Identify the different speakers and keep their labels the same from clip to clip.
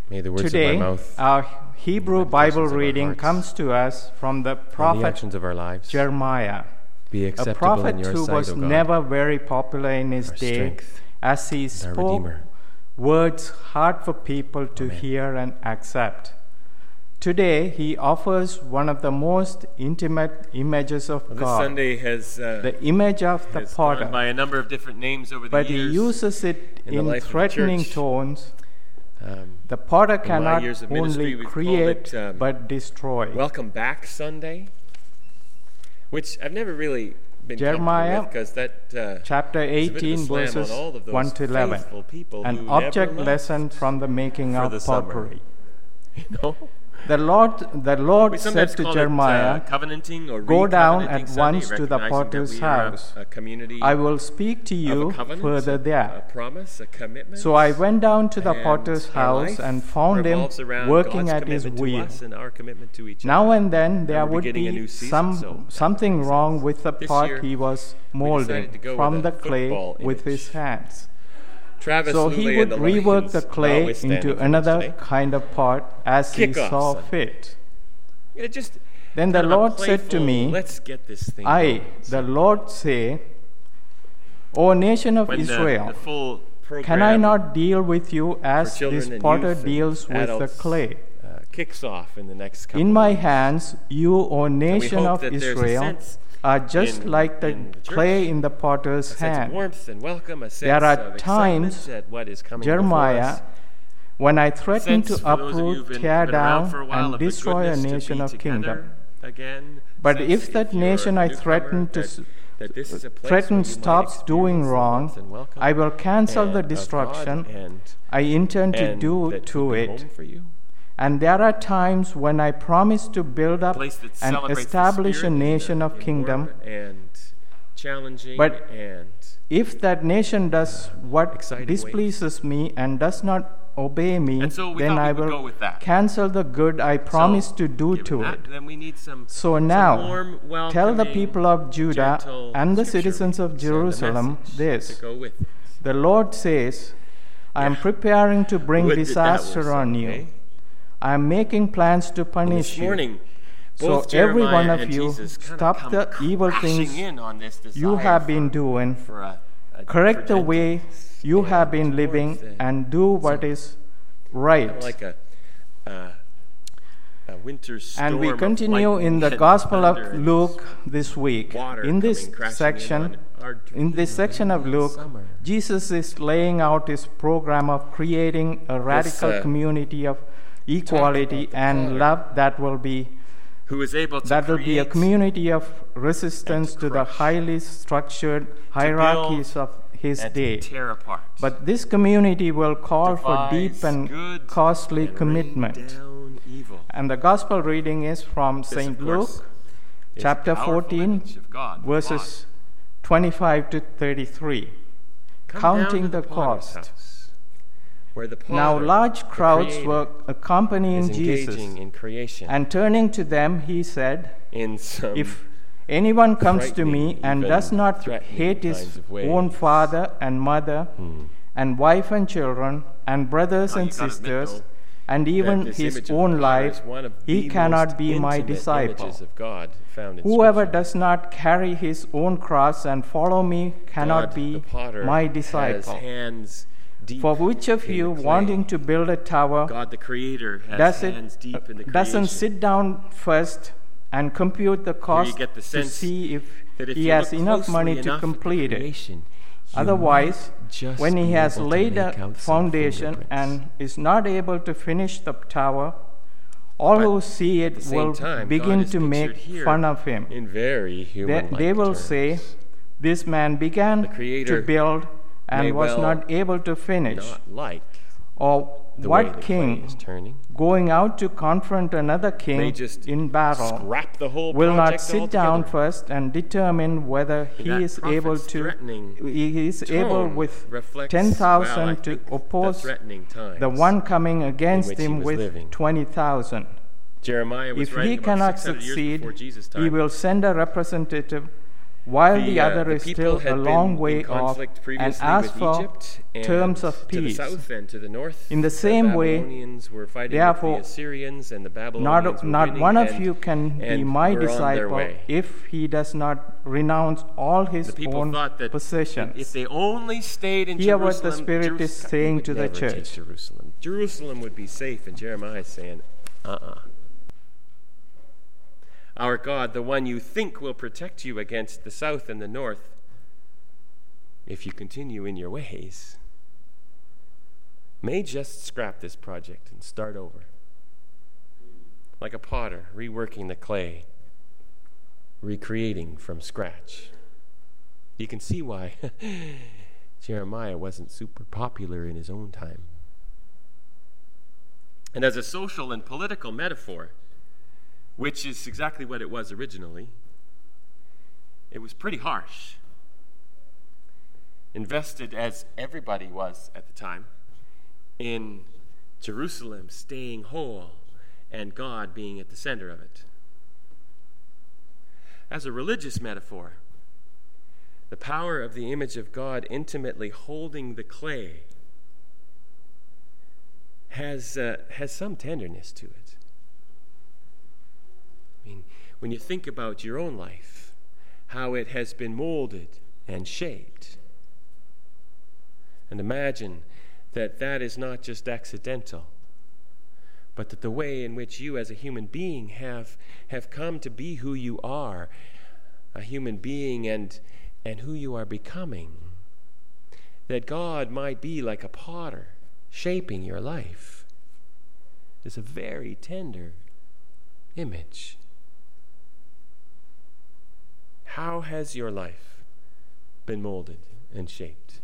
Speaker 1: May the words
Speaker 2: Today,
Speaker 1: of my mouth,
Speaker 2: our Hebrew
Speaker 1: the
Speaker 2: Bible
Speaker 1: meditations of our
Speaker 2: reading
Speaker 1: hearts,
Speaker 2: comes to us from the
Speaker 1: and the
Speaker 2: prophet
Speaker 1: actions of our lives
Speaker 2: Jeremiah,
Speaker 1: be
Speaker 2: a
Speaker 1: acceptable
Speaker 2: prophet
Speaker 1: in your
Speaker 2: who
Speaker 1: sight,
Speaker 2: was
Speaker 1: O God,
Speaker 2: never very popular in his
Speaker 1: our
Speaker 2: day,
Speaker 1: strength
Speaker 2: as he
Speaker 1: and our
Speaker 2: spoke
Speaker 1: Redeemer.
Speaker 2: words hard for people to
Speaker 1: Amen.
Speaker 2: hear and accept. Today, he offers one of the most intimate images of
Speaker 3: Well, this
Speaker 2: God,
Speaker 3: Sunday has
Speaker 2: the image of the
Speaker 3: has
Speaker 2: potter,
Speaker 3: gone by a number of different names over the
Speaker 2: but he
Speaker 3: years.
Speaker 2: uses it
Speaker 3: in the
Speaker 2: in
Speaker 3: life of the
Speaker 2: threatening
Speaker 3: church.
Speaker 2: tones. The potter
Speaker 3: in my
Speaker 2: cannot
Speaker 3: years of ministry,
Speaker 2: only
Speaker 3: we've called
Speaker 2: create
Speaker 3: it,
Speaker 2: but destroy.
Speaker 3: Welcome Back Sunday, which I've never really been
Speaker 2: Jeremiah,
Speaker 3: comfortable with, because that
Speaker 2: Chapter
Speaker 3: is a bit of a
Speaker 2: 18,
Speaker 3: slam
Speaker 2: verses
Speaker 3: on all of those
Speaker 2: 1 to 11.
Speaker 3: faithful people
Speaker 2: An
Speaker 3: who
Speaker 2: object
Speaker 3: never
Speaker 2: lesson
Speaker 3: left
Speaker 2: from the making
Speaker 3: for
Speaker 2: of
Speaker 3: the summer.
Speaker 2: pottery.
Speaker 3: You know?
Speaker 2: The Lord
Speaker 3: We
Speaker 2: said
Speaker 3: sometimes
Speaker 2: to
Speaker 3: call
Speaker 2: Jeremiah,
Speaker 3: it covenanting or
Speaker 2: "Go down
Speaker 3: re-covenanting
Speaker 2: at
Speaker 3: Sunday,
Speaker 2: once to the
Speaker 3: recognizing that
Speaker 2: potter's
Speaker 3: we are
Speaker 2: house.
Speaker 3: a community
Speaker 2: I will speak to
Speaker 3: of
Speaker 2: you
Speaker 3: a covenant,
Speaker 2: further
Speaker 3: a
Speaker 2: there."
Speaker 3: promise, a commitment.
Speaker 2: So I went down to the
Speaker 3: And
Speaker 2: potter's
Speaker 3: our
Speaker 2: house
Speaker 3: life
Speaker 2: and found him
Speaker 3: revolves around
Speaker 2: working
Speaker 3: God's
Speaker 2: at his
Speaker 3: commitment to
Speaker 2: wheel.
Speaker 3: us and our commitment to each
Speaker 2: Now
Speaker 3: other.
Speaker 2: and then there
Speaker 3: we're
Speaker 2: would
Speaker 3: beginning a
Speaker 2: be
Speaker 3: new season, so that
Speaker 2: something
Speaker 3: makes
Speaker 2: wrong
Speaker 3: sense.
Speaker 2: with the
Speaker 3: This
Speaker 2: pot
Speaker 3: year,
Speaker 2: he was
Speaker 3: we
Speaker 2: molding
Speaker 3: decided to go
Speaker 2: from
Speaker 3: with
Speaker 2: the
Speaker 3: a
Speaker 2: clay
Speaker 3: football
Speaker 2: with
Speaker 3: image.
Speaker 2: his hands.
Speaker 3: Travis
Speaker 2: So he
Speaker 3: Luley
Speaker 2: would
Speaker 3: and the
Speaker 2: rework
Speaker 3: Lions
Speaker 2: the clay
Speaker 3: notwithstanding
Speaker 2: into
Speaker 3: for
Speaker 2: another
Speaker 3: today.
Speaker 2: kind of pot as he
Speaker 3: Kickoff
Speaker 2: saw
Speaker 3: Sunday.
Speaker 2: fit.
Speaker 3: It just
Speaker 2: Then the
Speaker 3: kind of a
Speaker 2: Lord said to
Speaker 3: playful,
Speaker 2: me,
Speaker 3: let's get this thing
Speaker 2: I,
Speaker 3: going.
Speaker 2: the Lord, say, O nation of
Speaker 3: When
Speaker 2: Israel,
Speaker 3: the full program
Speaker 2: can I not deal with you as
Speaker 3: children
Speaker 2: this
Speaker 3: and
Speaker 2: potter
Speaker 3: youth and
Speaker 2: deals with the
Speaker 3: adults,
Speaker 2: clay?
Speaker 3: Kicks off in the next couple
Speaker 2: In
Speaker 3: of
Speaker 2: my
Speaker 3: weeks.
Speaker 2: hands, you, O nation
Speaker 3: hope
Speaker 2: of
Speaker 3: that there's a
Speaker 2: Israel,
Speaker 3: sense
Speaker 2: are just
Speaker 3: in
Speaker 2: like the
Speaker 3: the church,
Speaker 2: clay in the potter's
Speaker 3: a sense of
Speaker 2: hand.
Speaker 3: warmth and welcome, a sense
Speaker 2: There are
Speaker 3: of
Speaker 2: times,
Speaker 3: excitement at what is coming before
Speaker 2: Jeremiah,
Speaker 3: us.
Speaker 2: when I threaten
Speaker 3: Sense,
Speaker 2: to
Speaker 3: for those of you
Speaker 2: uproot,
Speaker 3: who've
Speaker 2: tear
Speaker 3: been around
Speaker 2: down,
Speaker 3: for a while,
Speaker 2: and
Speaker 3: of the
Speaker 2: destroy a
Speaker 3: goodness to
Speaker 2: nation
Speaker 3: be
Speaker 2: of
Speaker 3: together
Speaker 2: kingdom.
Speaker 3: again.
Speaker 2: But
Speaker 3: Sense,
Speaker 2: if that
Speaker 3: you're a
Speaker 2: nation I
Speaker 3: newcomer,
Speaker 2: threaten to
Speaker 3: that this is a place
Speaker 2: threaten
Speaker 3: where you might
Speaker 2: stops doing
Speaker 3: experience the
Speaker 2: wrong,
Speaker 3: warmth and welcome
Speaker 2: I will cancel
Speaker 3: and
Speaker 2: the
Speaker 3: of God
Speaker 2: destruction
Speaker 3: and
Speaker 2: I intend to do
Speaker 3: that
Speaker 2: to
Speaker 3: could be
Speaker 2: it.
Speaker 3: home for you.
Speaker 2: And there are times when I promise to build
Speaker 3: A
Speaker 2: up
Speaker 3: place that
Speaker 2: and
Speaker 3: celebrates the
Speaker 2: establish a
Speaker 3: Spirit
Speaker 2: nation of
Speaker 3: in
Speaker 2: kingdom.
Speaker 3: warm and challenging
Speaker 2: But
Speaker 3: and
Speaker 2: if that nation does what
Speaker 3: exciting
Speaker 2: displeases me and does not obey me,
Speaker 3: And so we
Speaker 2: then
Speaker 3: thought we
Speaker 2: I
Speaker 3: would go
Speaker 2: will
Speaker 3: with that.
Speaker 2: cancel the good I promised to do
Speaker 3: given
Speaker 2: to
Speaker 3: that,
Speaker 2: it.
Speaker 3: then we need some
Speaker 2: Now,
Speaker 3: warm,
Speaker 2: tell the
Speaker 3: welcoming,
Speaker 2: people of Judah
Speaker 3: gentle
Speaker 2: and the
Speaker 3: scripture
Speaker 2: citizens of
Speaker 3: readings and the
Speaker 2: Jerusalem
Speaker 3: message
Speaker 2: this.
Speaker 3: to go with it.
Speaker 2: The Lord says, I am preparing to bring
Speaker 3: Would that that
Speaker 2: disaster
Speaker 3: was
Speaker 2: on
Speaker 3: so,
Speaker 2: you.
Speaker 3: eh?
Speaker 2: I am making plans to
Speaker 3: And
Speaker 2: punish
Speaker 3: this
Speaker 2: you.
Speaker 3: morning,
Speaker 2: So
Speaker 3: both
Speaker 2: every
Speaker 3: Jeremiah
Speaker 2: one of
Speaker 3: and
Speaker 2: you,
Speaker 3: Jesus kinda
Speaker 2: stop
Speaker 3: come
Speaker 2: the evil
Speaker 3: crashing
Speaker 2: things
Speaker 3: in on this
Speaker 2: you
Speaker 3: desire
Speaker 2: have been
Speaker 3: for-
Speaker 2: doing.
Speaker 3: for a
Speaker 2: Correct the
Speaker 3: for
Speaker 2: way
Speaker 3: gentleness
Speaker 2: you
Speaker 3: and
Speaker 2: have been
Speaker 3: warmth
Speaker 2: living and do what is right.
Speaker 3: Kinda like a winter storm
Speaker 2: And we
Speaker 3: of
Speaker 2: continue in
Speaker 3: lightning
Speaker 2: the
Speaker 3: and
Speaker 2: Gospel of
Speaker 3: thunder and
Speaker 2: Luke this week.
Speaker 3: water
Speaker 2: In this
Speaker 3: coming crashing
Speaker 2: section,
Speaker 3: on our
Speaker 2: in this section of Luke,
Speaker 3: summer.
Speaker 2: Jesus is laying out his program of creating a radical community of equality
Speaker 3: the
Speaker 2: and
Speaker 3: potter
Speaker 2: love that will be
Speaker 3: who is able to
Speaker 2: a
Speaker 3: create
Speaker 2: community of resistance to the
Speaker 3: crush,
Speaker 2: highly structured hierarchies of his
Speaker 3: and
Speaker 2: day.
Speaker 3: to tear apart.
Speaker 2: But this community will call for
Speaker 3: devise
Speaker 2: deep and
Speaker 3: good
Speaker 2: costly
Speaker 3: and
Speaker 2: commitment.
Speaker 3: rain down evil.
Speaker 2: And the gospel reading is from
Speaker 3: This,
Speaker 2: St.
Speaker 3: of course,
Speaker 2: Luke,
Speaker 3: is
Speaker 2: chapter
Speaker 3: the powerful
Speaker 2: 14,
Speaker 3: image of God, the
Speaker 2: verses 25 to 33,
Speaker 3: Come
Speaker 2: counting
Speaker 3: down to
Speaker 2: the
Speaker 3: potter's
Speaker 2: cost.
Speaker 3: house, where the
Speaker 2: Now
Speaker 3: potter,
Speaker 2: large
Speaker 3: the
Speaker 2: crowds
Speaker 3: creator,
Speaker 2: were accompanying
Speaker 3: is
Speaker 2: Jesus,
Speaker 3: engaging in creation
Speaker 2: and turning to them, he said,
Speaker 3: in some
Speaker 2: If anyone comes to me
Speaker 3: frightening,
Speaker 2: and
Speaker 3: even
Speaker 2: does not
Speaker 3: threatening
Speaker 2: hate his
Speaker 3: kinds of ways.
Speaker 2: own father and mother, and wife and children, and brothers
Speaker 3: Now,
Speaker 2: and
Speaker 3: you gotta admit,
Speaker 2: sisters,
Speaker 3: though,
Speaker 2: and even
Speaker 3: that this
Speaker 2: his
Speaker 3: image of
Speaker 2: own
Speaker 3: the potter
Speaker 2: life,
Speaker 3: is one of
Speaker 2: he
Speaker 3: the
Speaker 2: cannot
Speaker 3: most
Speaker 2: be my
Speaker 3: intimate
Speaker 2: disciple.
Speaker 3: images of God found in
Speaker 2: Whoever
Speaker 3: Scripture.
Speaker 2: does not carry his own cross and follow me cannot
Speaker 3: God,
Speaker 2: be
Speaker 3: the potter,
Speaker 2: my
Speaker 3: has
Speaker 2: disciple.
Speaker 3: hands deep
Speaker 2: For which of
Speaker 3: in
Speaker 2: you,
Speaker 3: the clay.
Speaker 2: wanting to build a tower,
Speaker 3: God the Creator has
Speaker 2: doesn't
Speaker 3: hands deep in the
Speaker 2: doesn't
Speaker 3: creation.
Speaker 2: sit down first and compute the cost
Speaker 3: get the
Speaker 2: to
Speaker 3: sense
Speaker 2: see if
Speaker 3: that if
Speaker 2: he
Speaker 3: you
Speaker 2: has
Speaker 3: look
Speaker 2: enough
Speaker 3: closely
Speaker 2: money to
Speaker 3: enough at the
Speaker 2: complete it?
Speaker 3: creation, you
Speaker 2: Otherwise,
Speaker 3: might just
Speaker 2: when he
Speaker 3: be
Speaker 2: has
Speaker 3: able to
Speaker 2: laid
Speaker 3: make
Speaker 2: a
Speaker 3: out some
Speaker 2: foundation
Speaker 3: fingerprints.
Speaker 2: and is not able to finish the tower, all
Speaker 3: But
Speaker 2: who see
Speaker 3: at the
Speaker 2: it
Speaker 3: same
Speaker 2: will
Speaker 3: time,
Speaker 2: begin
Speaker 3: God is
Speaker 2: to make
Speaker 3: pictured here
Speaker 2: fun of him.
Speaker 3: in very human-like
Speaker 2: They will
Speaker 3: terms.
Speaker 2: say, this man began
Speaker 3: The Creator
Speaker 2: to build
Speaker 3: may
Speaker 2: and was
Speaker 3: well
Speaker 2: not able to finish.
Speaker 3: Not like
Speaker 2: Or
Speaker 3: the way the
Speaker 2: what
Speaker 3: clay
Speaker 2: king,
Speaker 3: is turning.
Speaker 2: going out to confront another
Speaker 3: May
Speaker 2: king
Speaker 3: just
Speaker 2: in battle,
Speaker 3: scrap the whole
Speaker 2: will not
Speaker 3: project
Speaker 2: sit down
Speaker 3: altogether.
Speaker 2: first and determine whether he
Speaker 3: That
Speaker 2: is able
Speaker 3: prophet's
Speaker 2: to
Speaker 3: threatening
Speaker 2: he is able
Speaker 3: tone
Speaker 2: with
Speaker 3: reflects,
Speaker 2: 10,000
Speaker 3: well, I
Speaker 2: to
Speaker 3: think, the
Speaker 2: oppose
Speaker 3: threatening times
Speaker 2: the one coming against
Speaker 3: which he
Speaker 2: him
Speaker 3: was
Speaker 2: with
Speaker 3: living. 20,000. Jeremiah was
Speaker 2: If
Speaker 3: writing
Speaker 2: he
Speaker 3: about
Speaker 2: cannot
Speaker 3: 600 years
Speaker 2: succeed,
Speaker 3: before Jesus' time.
Speaker 2: he will send a representative while the other is
Speaker 3: people
Speaker 2: still a
Speaker 3: had
Speaker 2: long
Speaker 3: been
Speaker 2: way
Speaker 3: in
Speaker 2: off
Speaker 3: conflict
Speaker 2: and
Speaker 3: previously
Speaker 2: asks
Speaker 3: with
Speaker 2: for
Speaker 3: Egypt and
Speaker 2: terms of
Speaker 3: to the
Speaker 2: peace.
Speaker 3: south and to the north.
Speaker 2: In the same way,
Speaker 3: Babylonians were fighting
Speaker 2: therefore,
Speaker 3: with the Assyrians, and the Babylonians were
Speaker 2: not
Speaker 3: winning,
Speaker 2: one of
Speaker 3: and-
Speaker 2: you can be
Speaker 3: and
Speaker 2: my
Speaker 3: were on their
Speaker 2: disciple
Speaker 3: way.
Speaker 2: if he does not renounce all his
Speaker 3: The people
Speaker 2: own
Speaker 3: thought that
Speaker 2: possessions.
Speaker 3: if they only stayed in
Speaker 2: Hear
Speaker 3: Jerusalem,
Speaker 2: what the Spirit is
Speaker 3: Jerusalem
Speaker 2: saying
Speaker 3: would
Speaker 2: to the
Speaker 3: never take
Speaker 2: church.
Speaker 3: Jerusalem. Jerusalem would be safe, and Jeremiah is saying, Our God, the one you think will protect you against the south and the north, if you continue in your ways, may just scrap this project and start over. Like a potter reworking the clay, recreating from scratch. You can see why Jeremiah wasn't super popular in his own time. And as a social and political metaphor, which is exactly what it was originally, it was pretty harsh. Invested, as everybody was at the time, in Jerusalem staying whole and God being at the center of it. As a religious metaphor, the power of the image of God intimately holding the clay has some tenderness to it. I mean, when you think about your own life, how it has been molded and shaped, and imagine that that is not just accidental, but that the way in which you as a human being have come to be who you are, a human being, and who you are becoming, that God might be like a potter shaping your life, is a very tender image. How has your life been molded and shaped?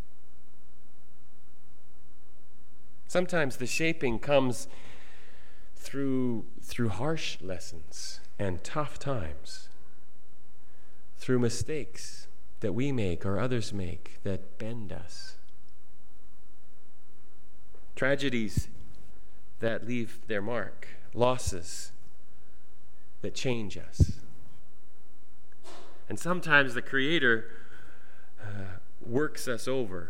Speaker 3: Sometimes the shaping comes through harsh lessons and tough times, through mistakes that we make or others make that bend us, tragedies that leave their mark, losses that change us. And sometimes the Creator works us over.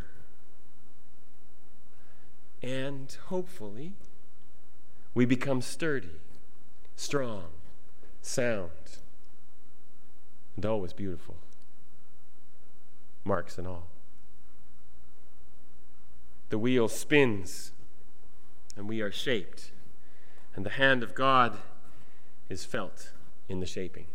Speaker 3: And hopefully, we become sturdy, strong, sound, and always beautiful. Marks and all. The wheel spins, and we are shaped, and the hand of God is felt in the shaping.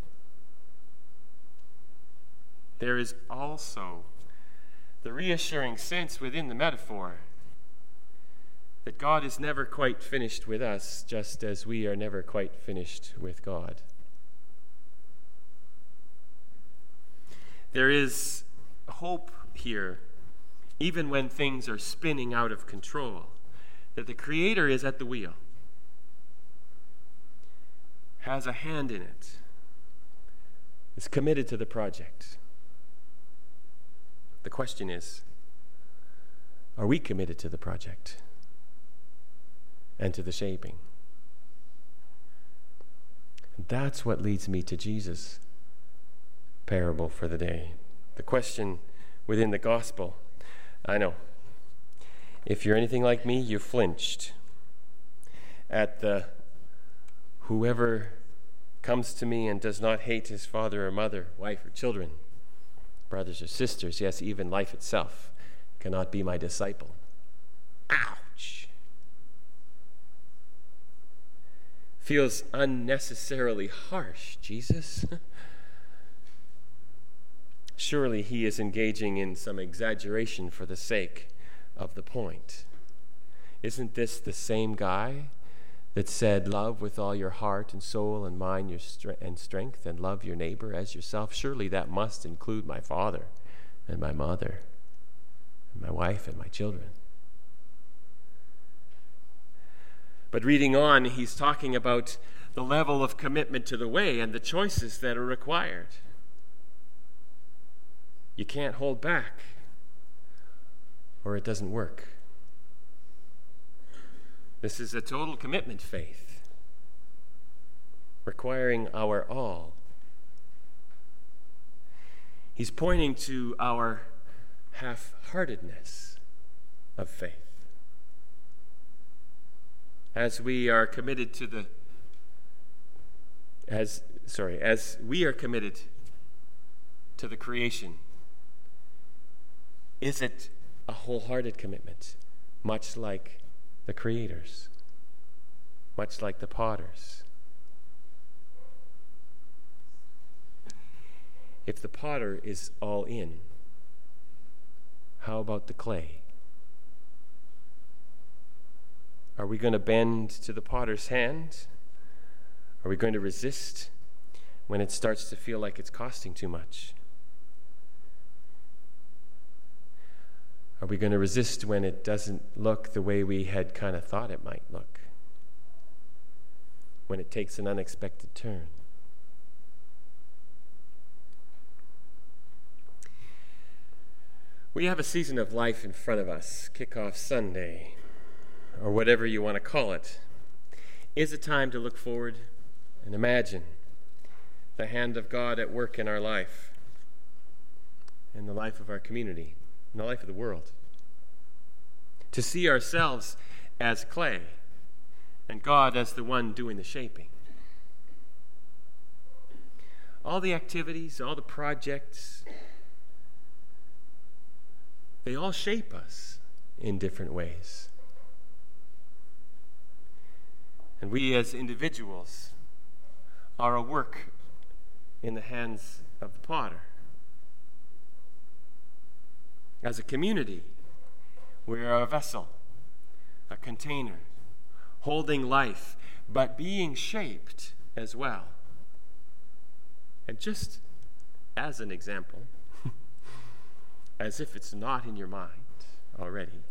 Speaker 3: There is also the reassuring sense within the metaphor that God is never quite finished with us, just as we are never quite finished with God. There is hope here, even when things are spinning out of control, that the Creator is at the wheel, has a hand in it, is committed to the project. The question is, are we committed to the project and to the shaping? And that's what leads me to Jesus' parable for the day. The question within the gospel. I know, if you're anything like me, you flinched at the whoever comes to me and does not hate his father or mother, wife or children, brothers or sisters, yes, even life itself, cannot be my disciple. Ouch! Feels unnecessarily harsh, Jesus. Surely he is engaging in some exaggeration for the sake of the point. Isn't this the same guy that said, love with all your heart and soul and mind and strength, and love your neighbor as yourself? Surely that must include my father and my mother and my wife and my children. But reading on, he's talking about the level of commitment to the way and the choices that are required. You can't hold back, or it doesn't work. This is a total commitment faith, requiring our all. He's pointing to our half-heartedness of faith. As we are committed to the creation, is it a wholehearted commitment, much like the creators, much like the potters? If the potter is all in, how about the clay? Are we going to bend to the potter's hand? Are we going to resist when it starts to feel like it's costing too much? Are we going to resist when it doesn't look the way we had kind of thought it might look? When it takes an unexpected turn? We have a season of life in front of us. Kickoff Sunday, or whatever you want to call it, is a time to look forward and imagine the hand of God at work in our life, in the life of our community, in the life of the world. To see ourselves as clay and God as the one doing the shaping. All the activities, all the projects, they all shape us in different ways. And we as individuals are a work in the hands of the potter. As a community, we are a vessel, a container, holding life, but being shaped as well. And just as an example, as if it's not in your mind already,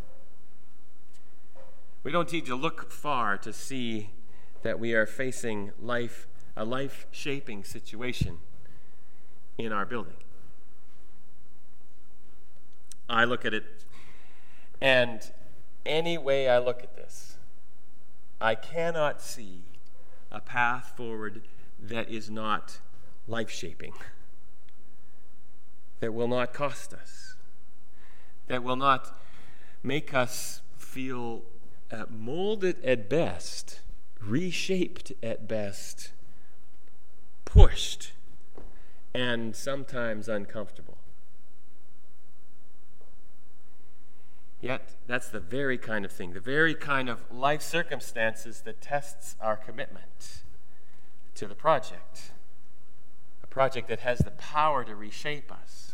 Speaker 3: we don't need to look far to see that we are facing a life-shaping situation in our building. I look at it, and any way I look at this, I cannot see a path forward that is not life-shaping, that will not cost us, that will not make us feel molded at best, reshaped at best, pushed, and sometimes uncomfortable. Yet, that's the very kind of thing, the very kind of life circumstances that tests our commitment to the project. A project that has the power to reshape us.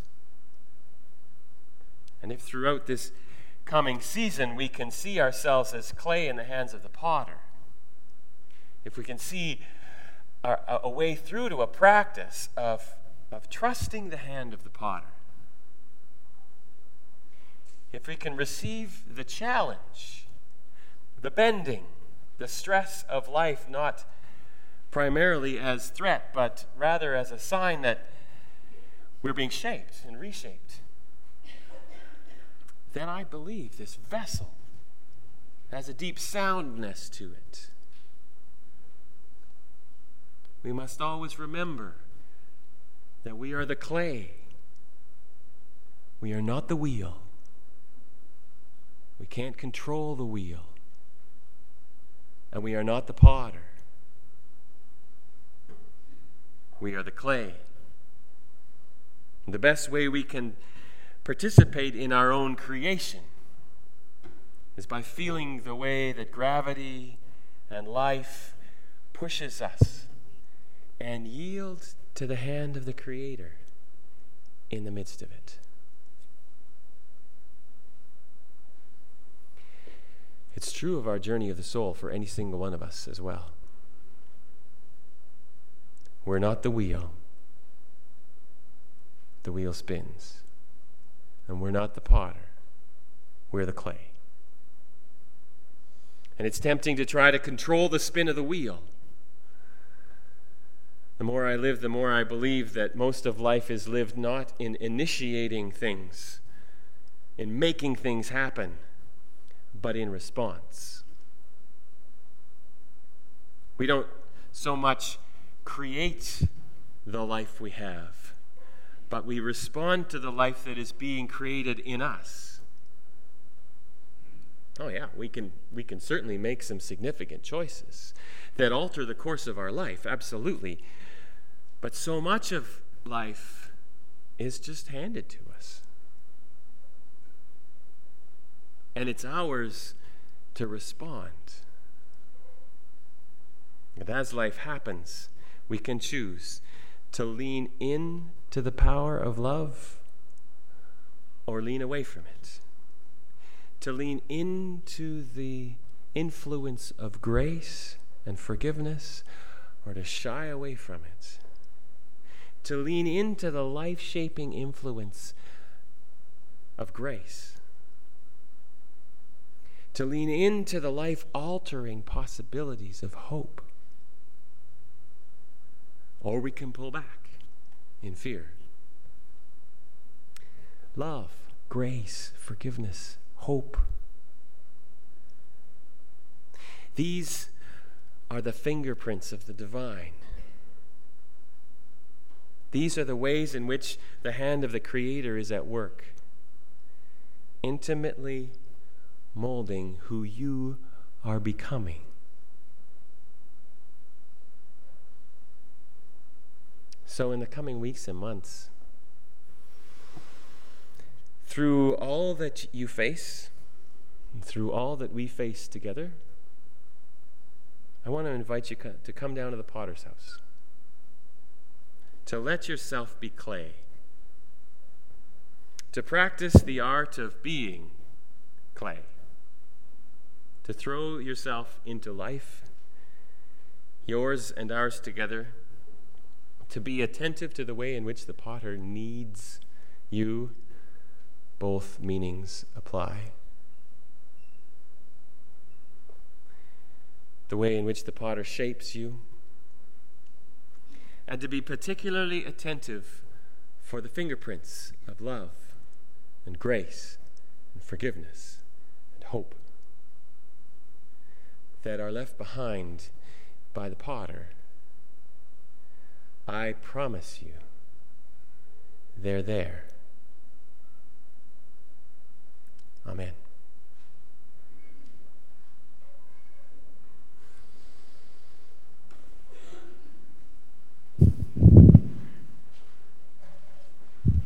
Speaker 3: And if throughout this coming season we can see ourselves as clay in the hands of the potter, if we can see a way through to a practice of trusting the hand of the potter, if we can receive the challenge, the bending, the stress of life, not primarily as threat, but rather as a sign that we're being shaped and reshaped, then I believe this vessel has a deep soundness to it. We must always remember that we are the clay. We are not the wheel. We can't control the wheel. And we are not the potter. We are the clay. And the best way we can participate in our own creation is by feeling the way that gravity and life pushes us and yield to the hand of the Creator in the midst of it. It's true of our journey of the soul for any single one of us as well. We're not the wheel. The wheel spins. And we're not the potter. We're the clay. And it's tempting to try to control the spin of the wheel. The more I live, the more I believe that most of life is lived not in initiating things, in making things happen, but in response. We don't so much create the life we have, but we respond to the life that is being created in us. Oh yeah, we can certainly make some significant choices that alter the course of our life, absolutely. But so much of life is just handed to us. And it's ours to respond. And as life happens, we can choose to lean in to the power of love or lean away from it. To lean into the influence of grace and forgiveness or to shy away from it. To lean into the life-shaping influence of grace. To lean into the life-altering possibilities of hope. Or we can pull back in fear. Love, grace, forgiveness, hope. These are the fingerprints of the divine. These are the ways in which the hand of the Creator is at work, intimately molding who you are becoming. So in the coming weeks and months, through all that you face, and through all that we face together, I want to invite you to come down to the Potter's house, to let yourself be clay, to practice the art of being clay, to throw yourself into life, yours and ours together, to be attentive to the way in which the potter needs you. Both meanings apply. The way in which the potter shapes you, and to be particularly attentive for the fingerprints of love and grace and forgiveness and hope that are left behind by the potter. I promise you, they're there. Amen.